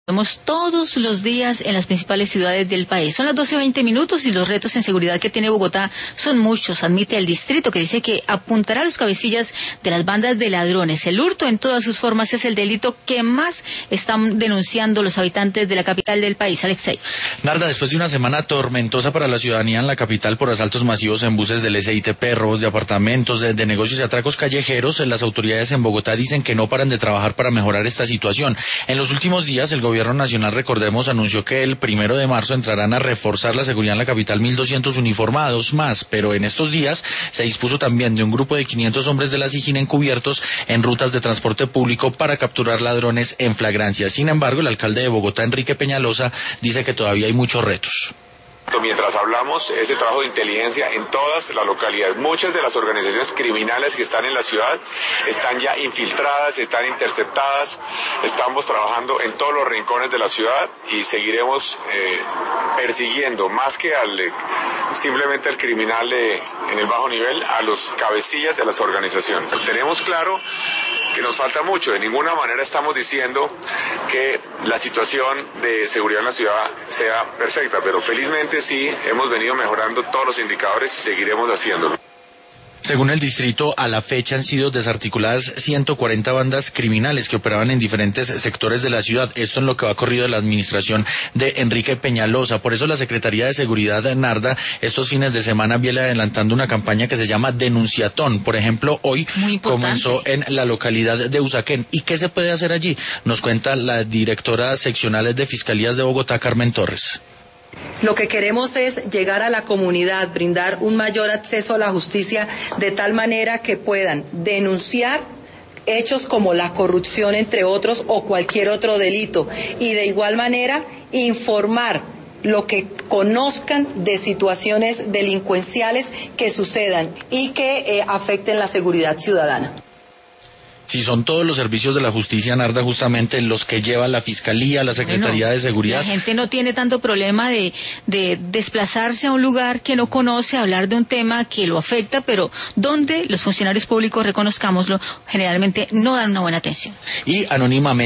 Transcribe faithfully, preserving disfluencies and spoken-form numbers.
Vemos todos los días en las principales ciudades del país. Son las doce veinte minutos y los retos en seguridad que tiene Bogotá son muchos, admite el distrito, que dice que apuntará a los cabecillas de las bandas de ladrones. El hurto en todas sus formas es el delito que más están denunciando los habitantes de la capital del país. Alexei. Narda, después de una semana tormentosa para la ciudadanía en la capital por asaltos masivos en buses del S I T P, robos de apartamentos, de, de negocios y atracos callejeros, las autoridades en Bogotá dicen que no paran de trabajar para mejorar esta situación. En los últimos días, el gobierno El Gobierno Nacional, recordemos, anunció que el primero de marzo entrarán a reforzar la seguridad en la capital mil doscientos uniformados más, pero en estos días se dispuso también de un grupo de quinientos hombres de la SIJIN encubiertos en rutas de transporte público para capturar ladrones en flagrancia. Sin embargo, el alcalde de Bogotá, Enrique Peñalosa, dice que todavía hay muchos retos. Mientras hablamos, ese trabajo de inteligencia en todas las localidades. Muchas de las organizaciones criminales que están en la ciudad están ya infiltradas, están interceptadas. Estamos trabajando en todos los rincones de la ciudad y seguiremos eh, persiguiendo, más que al simplemente al criminal eh, en el bajo nivel, a los cabecillas de las organizaciones. Tenemos claro que nos falta mucho. De ninguna manera estamos diciendo que la situación de seguridad en la ciudad sea perfecta, pero felizmente sí hemos venido mejorando todos los indicadores y seguiremos haciéndolo. Según el distrito, a la fecha han sido desarticuladas ciento cuarenta bandas criminales que operaban en diferentes sectores de la ciudad. Esto en lo que va corrido de la administración de Enrique Peñalosa. Por eso la Secretaría de Seguridad de Narda estos fines de semana viene adelantando una campaña que se llama Denunciatón. Por ejemplo, hoy comenzó en la localidad de Usaquén. ¿Y qué se puede hacer allí? Nos cuenta la directora seccional de Fiscalías de Bogotá, Carmen Torres. Lo que queremos es llegar a la comunidad, brindar un mayor acceso a la justicia de tal manera que puedan denunciar hechos como la corrupción, entre otros, o cualquier otro delito, y de igual manera informar lo que conozcan de situaciones delincuenciales que sucedan y que eh, afecten la seguridad ciudadana. Si son todos los servicios de la justicia, Narda, justamente los que lleva la Fiscalía, la Secretaría bueno, de Seguridad. La gente no tiene tanto problema de, de desplazarse a un lugar que no conoce, hablar de un tema que lo afecta, pero donde los funcionarios públicos, reconozcámoslo, generalmente no dan una buena atención. Y anónimamente